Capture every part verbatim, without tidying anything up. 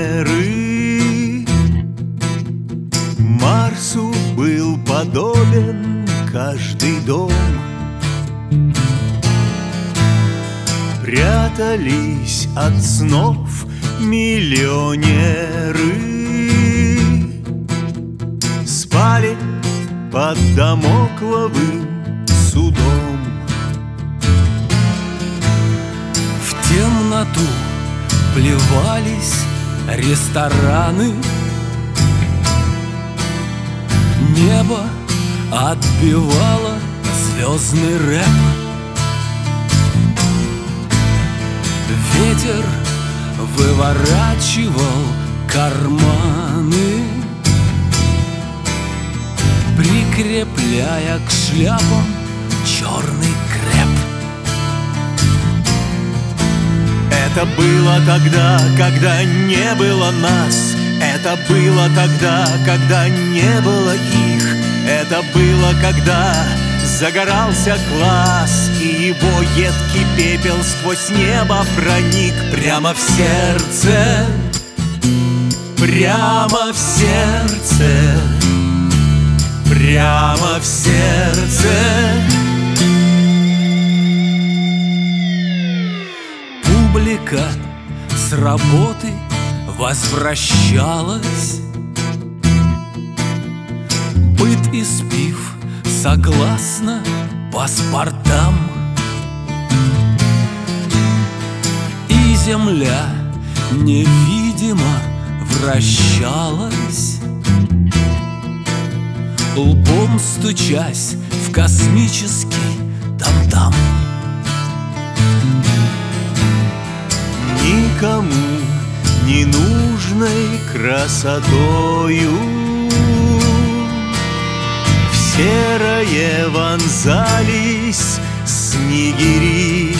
миллионеры. Марсу был подобен каждый дом. Прятались от снов миллионеры. Спали под дамокловым судом. В темноту плевались рестораны. Небо отбивало звездный рэп. Ветер выворачивал карманы, прикрепляя к шляпам черный крэп. Это было тогда, когда не было нас. Это было тогда, когда не было их. Это было, когда загорался класс, и его едкий пепел сквозь небо проник прямо в сердце, прямо в сердце, прямо в сердце. Публика с работы возвращалась. Быт испив согласно паспортам, и земля невидимо вращалась, лбом стучась в космический там-там. Никому не нужной красотою в серое вонзались снегири.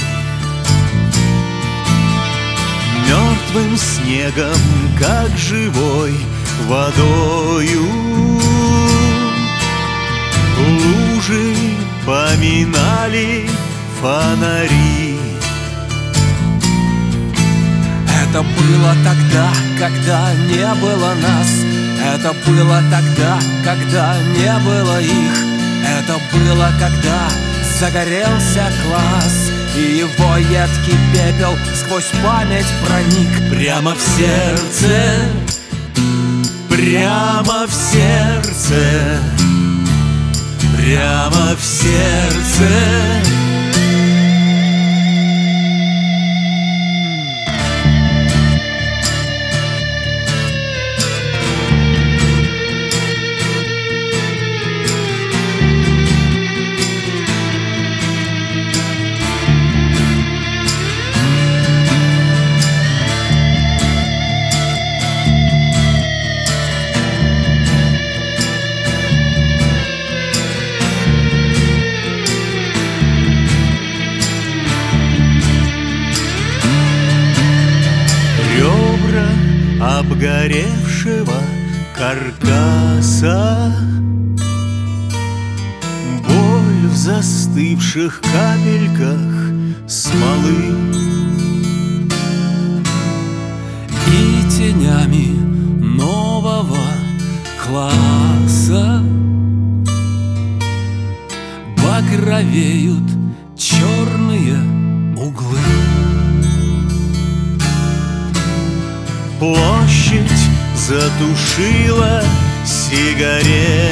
Мертвым снегом, как живой водою, лужи поминали фонари. Это было тогда, когда не было нас. Это было тогда, когда не было их. Это было, когда загорелся класс, и его едкий пепел сквозь память проник прямо в сердце, прямо в сердце, прямо в сердце. Обгоревшего каркаса, боль в застывших капельках смолы, и тенями нового класса багровеют черные углы. Площадь затушила сигареты,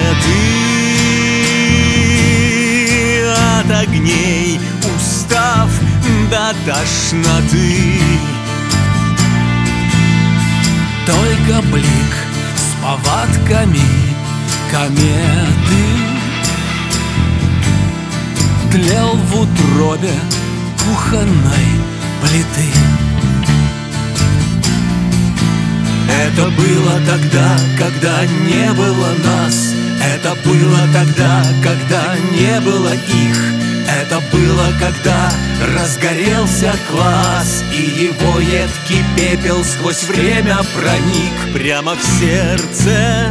от огней устав до тошноты. Только блик с повадками кометы тлел в утробе кухонной плиты. Это было тогда, когда не было нас. Это было тогда, когда не было их. Это было, когда разгорелся класс, и его едкий пепел сквозь время проник прямо в сердце,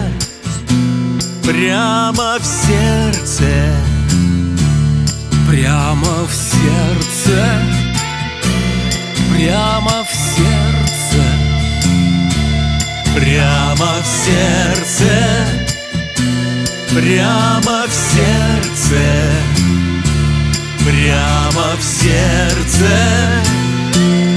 прямо в сердце, прямо в сердце, прямо в сердце, Прямо в сердце, прямо в сердце, прямо в сердце